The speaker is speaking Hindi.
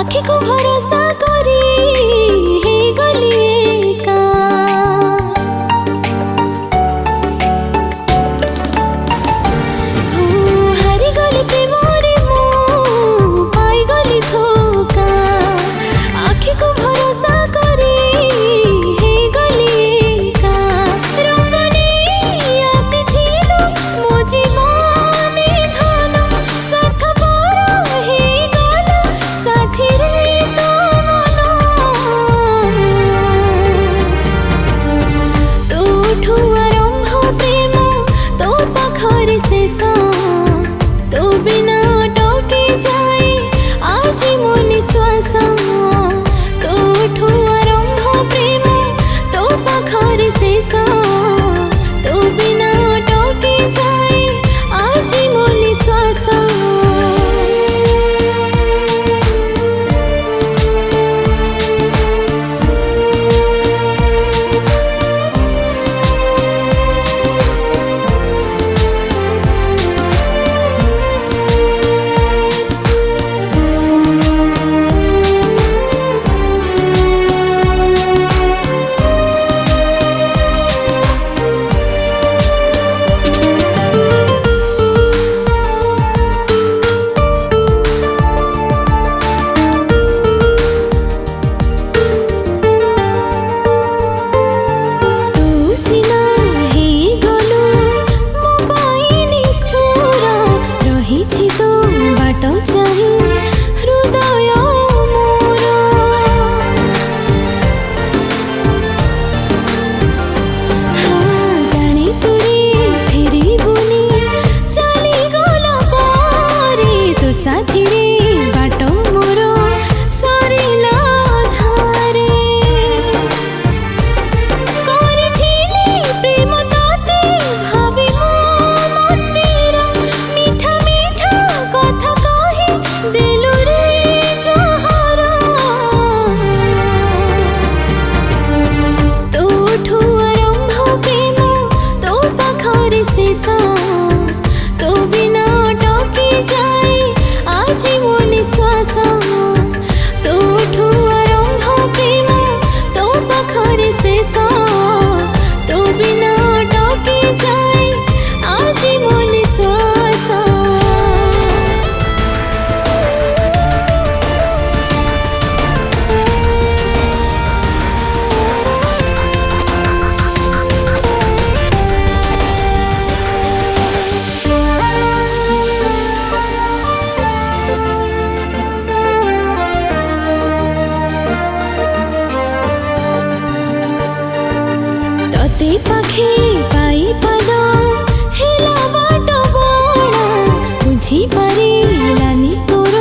आखि को भरोसा करी हे गली एका। हो हारी गली प्रेमरे मु पाई गली धोका। आखि को भरोसा करी हे गली एका। रंग नहीं आसीथिलु मो जीवने धन स्वार्थपर हे गला साथी रे तो मन। तोठु आरंभ प्रेम तो पाखरे शेष। तो बिना अटके जाए आज मो निश्वास। तोठु आरंभ प्रेम तो पाखरे शेष। तो बिना अटके जाए आज मो निश्वास। पाखे पाई पद हेला बाट बण बुझी पारिलानी तो